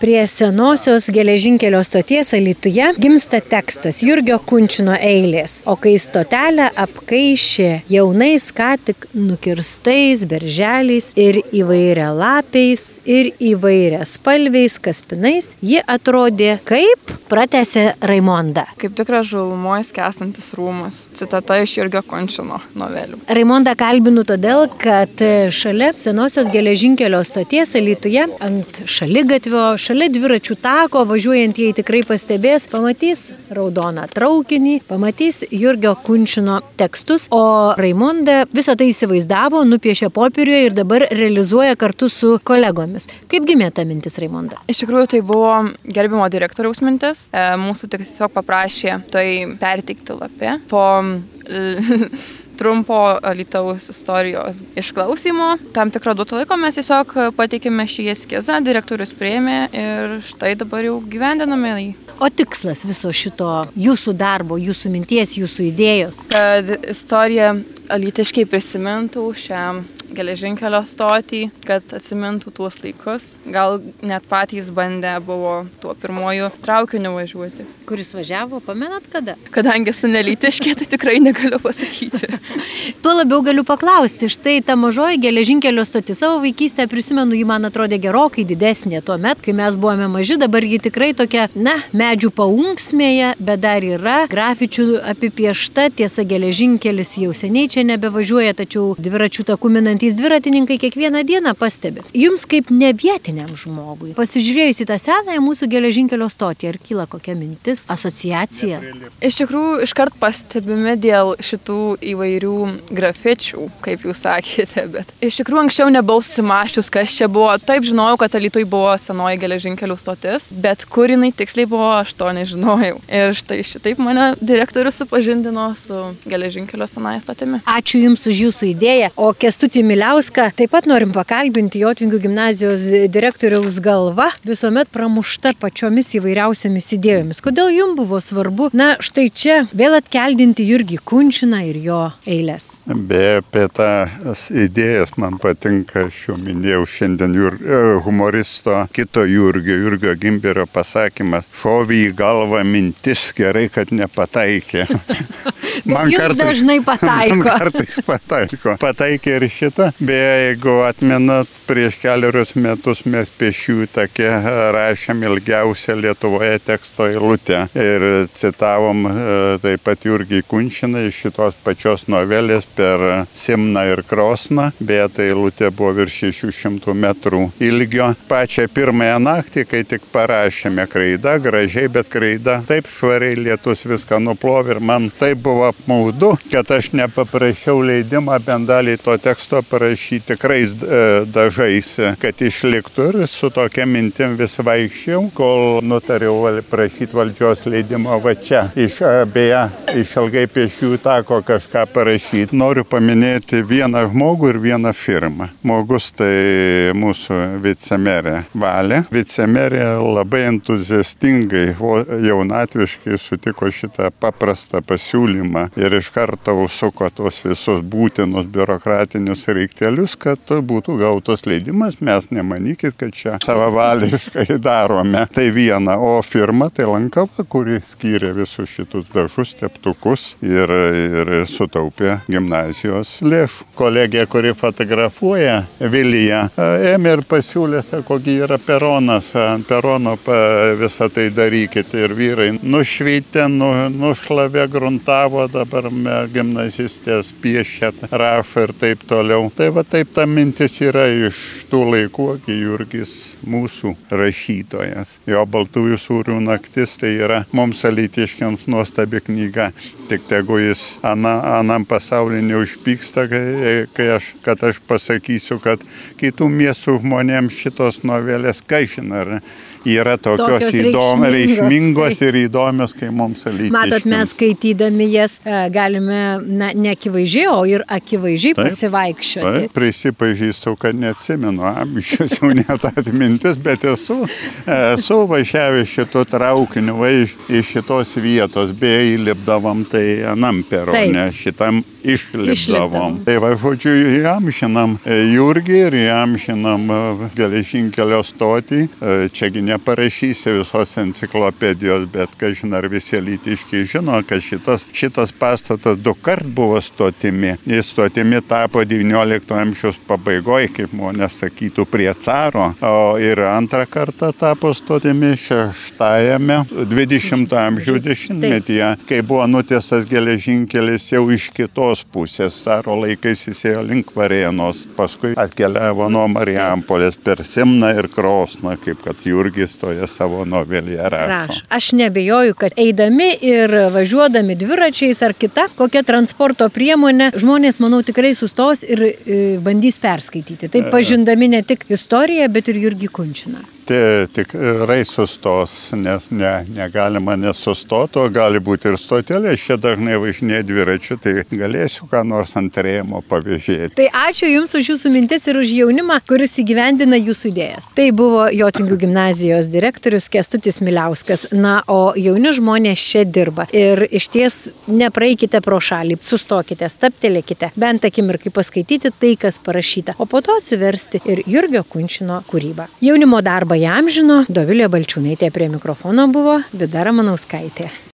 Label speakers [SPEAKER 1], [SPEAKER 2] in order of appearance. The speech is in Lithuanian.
[SPEAKER 1] Prie senosios geležinkelio stoties Alytuje gimsta tekstas Jurgio Kunčino eilės, o kai stotelę apkaišė jaunais ką tik nukirstais berželiais ir įvairialapiais ir įvairiaspalviais kaspinais, ji atrodė kaip, pratęsė Raimonda.
[SPEAKER 2] Kaip tikras žalumoj skęstantis rūmas. Citata iš Jurgio Kunčino novelių.
[SPEAKER 1] Raimondą kalbinu todėl, kad šalia senosios geležinkelio stoties Alytuje ant šaligatvio, šalia dviračių tako, važiuojant jie tikrai pastebės, pamatys raudoną traukinį, pamatys Jurgio Kunčino tekstus, o Raimonda visą tai įsivaizdavo, nupiešė popieriuje ir dabar realizuoja kartu su kolegomis. Kaip gimė ta mintis, Raimonda?
[SPEAKER 2] Iš tikrųjų, tai buvo gerbimo direktoriaus mintis. Mūsų tiesiog paprašė tai perteikti lape. Po trumpo Alytaus istorijos išklausimo, tam tikrą duotą laiko mes tiesiog pateikėme šį eskizą, direktorius priėmė ir štai dabar jau gyvendiname jį.
[SPEAKER 1] O tikslas viso šito jūsų darbo, jūsų minties, jūsų idėjos?
[SPEAKER 2] Kad istorija alytiškai prisimintų šią geležinkelio stotį, kad atsimintų tuos laikus. Gal net patys bandę buvo tuo pirmoju traukiniu važiuoti.
[SPEAKER 1] Kuris važiavo, pamenat kada?
[SPEAKER 2] Kadangi esu nelytiškė, tai tikrai negaliu pasakyti.
[SPEAKER 1] Tuo labiau galiu paklausti, štai ta mažoji geležinkelio stotis, savo vaikystę prisimenu, ji man atrodė gerokai didesnė tuo met, kai mes buvome maži, dabar ji tikrai tokia, medžių paunksmėje, bet dar yra grafičių apipiešta, tiesa geležinkelis jau seniai čia nebevažiuoja, tačiau dviračių takų minantys dviratininkai kiekvieną dieną pastebi. Jums kaip nevietiniam žmogui, pasižiūrėjus į tą senąją mūsų geležinkelio stotį, ar kyla kokia mintis, asociacija?
[SPEAKER 2] Iš tikrųjų, iškart pastebimi dėl šitų įvairių grafičių, kaip jūs sakėte, bet iš tikrųjų anksčiau nebuvau susimaščius, kas čia buvo. Taip žinojau, kad Alytuje buvo senoji geležinkelių stotis, bet kur jinai tiksliai buvo, aš to nežinojau. Ir štai šitaip mane direktorius supažindino su geležinkelio senąja stotimi.
[SPEAKER 1] Ačiū Jums už Jūsų idėją. O Kęstutį Miliauską taip pat norim pakalbinti, Jotvingių gimnazijos direktoriaus galva visuomet pramušta pačiomis įvairiausiamis idėjomis. Kodėl Jums buvo svarbu, štai čia vėl atkeldinti Jurgį Kunčiną ir jo eilės?
[SPEAKER 3] Beje, apie tas idėjas man patinka, aš jau minėjau šiandien humoristo kito Jurgio Gimberio pasakymas: šovė į galvą mintis, gerai, kad nepataikė.
[SPEAKER 1] Man dažnai pataiko.
[SPEAKER 3] Man kartais pataiko. Pataikė ir šitą. Beje, jeigu atmenat, prieš keliarius metus mes Pėsčiųjų take rašėm ilgiausią Lietuvoje teksto eilutę ir citavom taip pat Jurgį Kunčiną iš šitos pačios novelės per Simną ir Krosną. Beje, tai eilutė buvo virš 600 metrų ilgio. Pačią pirmąją naktį, kai tik parašėme, kreida, gražiai, bet kreida taip švariai, lietus viską nuplovė ir man taip buvo apmaudu, kad aš nepaprašiau leidimą bent dalį to teksto parašyti tikrais dažais, kad išliktų, ir su tokia mintim vis vaikščiau, kol nutariau prašyti valdžios leidimo va čia. Beje, iš ilgai Pėsčiųjų tako kažką parašyti. Noriu paminėti vieną žmogų ir vieną firmą. Žmogus tai mūsų vicemerė Valė. Vicemerė labai entuziastingai, jaunatviškai sutiko šitą paprastą pasiūlymą ir iš karto užsuko tos visus būtinus biurokratinius reiktelius, kad būtų gautos leidimas. Mes nemanykit, kad čia savavališkai darome. Tai viena, o firma tai Lankava, kuri skyrė visus šitus dažus, teptukus ir sutaupė gimnazijos lėšų. Kolegė, kuri fotografuoja, Vilija, ėmė ir pasiūlė, kogi yra peronas, ant perono visą tai darykit, ir vyrai nušveitė, nušlavė, gruntavo, dabar gimnazistės piešėt, rašo ir taip toliau. Tai va taip ta mintis yra iš tų laikų, kai Jurgis mūsų rašytojas. Jo Baltųjų sūrių naktis tai yra mums alytiškiams nuostabi knyga. Tik tegu jis anam pasauly neužpyksta, kad aš pasakysiu, kad kitų miestų žmonėms šitos novelės, kažin ar yra tokios reikšmingos ir įdomios, kai mums alytiškiams.
[SPEAKER 1] Matot, mes skaitydami jas galime ne akivaizdžiai, o ir akivaizdžiai pasivaikščioti vaikščioti.
[SPEAKER 3] Prisipažįstu, kad neatsimenu amžius, jau net atmintis, bet esu važiavęs šito traukiniu iš šitos vietos, beje, įlipdavom tai anam perone, šitam išlipdavom. Tai va, žodžiu, įamžinam Jurgį ir įamžinam geležinkelio stotį. Čiagi neparašysi visos enciklopedijos, bet kažin ar visi alytiškiai žino, kad šitas pastatas 2 kart buvo stotimi. Jis stotimi tapo 19 amžiaus pabaigoje, kaip žmonės sakytų, prie caro, ir 2 kartą tapo stotimi 6-ame 20 amžiaus dešimtmetyje, kai buvo nutiestas geležinkelis jau iš kitos pusės. Caro laikais jis ėjo link Varėnos, paskui atkeliavo nuo Marijampolės per Simną ir Krosną, kaip kad Jurgis toje savo novelėje rašo.
[SPEAKER 1] Aš nebejoju, kad eidami ir važiuodami dviračiais ar kita kokia transporto priemonė, žmonės, manau, tikrai sustos ir bandys perskaityti. Taip pažindami ne tik istoriją, bet ir Jurgį Kunčiną.
[SPEAKER 3] Tikrai sustos, nes negalima nesustoti, o gali būti ir stotelė. Čia dažnai važinėja dviračiu, tai galėsiu ką nors ant rėmo pavėžėti.
[SPEAKER 1] Tai ačiū Jums už Jūsų mintis ir už jaunimą, kuris įgyvendina Jūsų idėjas. Tai buvo Jotvingių gimnazijos direktorius Kęstutis Miliauskas. Na, o jauni žmonės čia dirba. Ir išties nepraeikite pro šalį, sustokite, staptelėkite, bent akimirkai paskaityti tai, kas parašyta, o po to atsiversti ir Jurgio Kunčino kūrybą. Jaunimo darbą įamžino Dovilė Balčiūnaitė, prie mikrofono buvo Vida Ramanauskaitė.